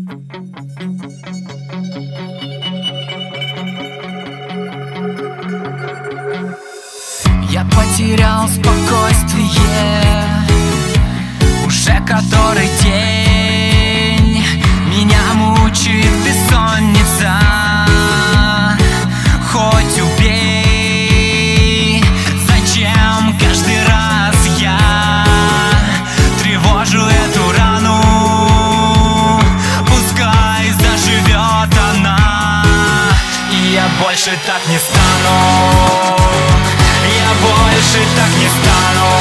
Я потерял спокойствие уже который день. Меня мучает бессонница, хоть убей. Зачем каждый раз я тревожу эту рану? Пускай заживет она, и я больше так не стану. Я больше так не стану.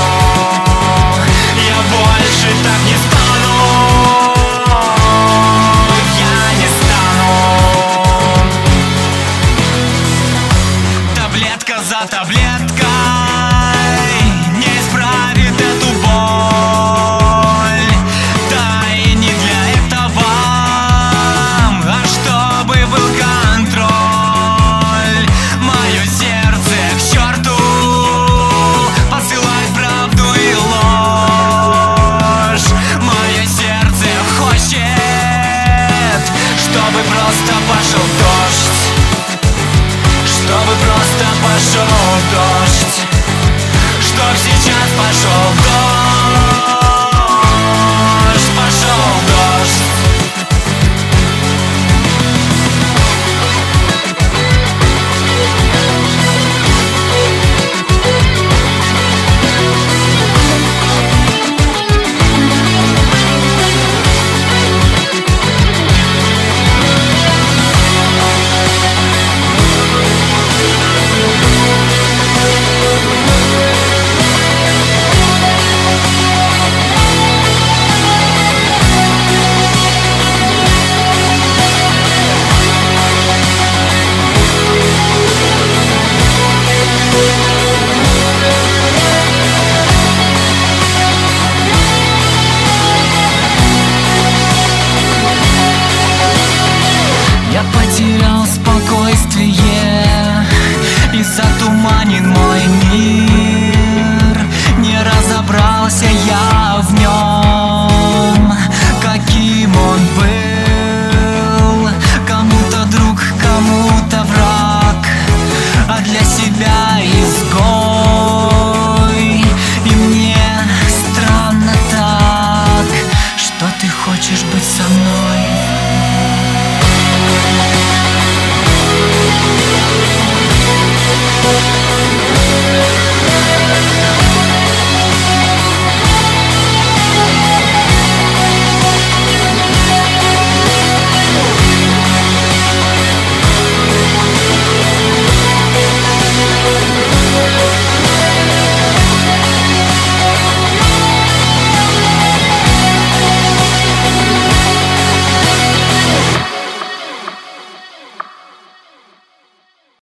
Я больше так не стану. Я не стану. Таблетка за таблеткой не исправит эту боль. Да и не для этого, а чтобы был контроль. Мое сердце к черту посылает правду и ложь. Мое сердце хочет, чтобы просто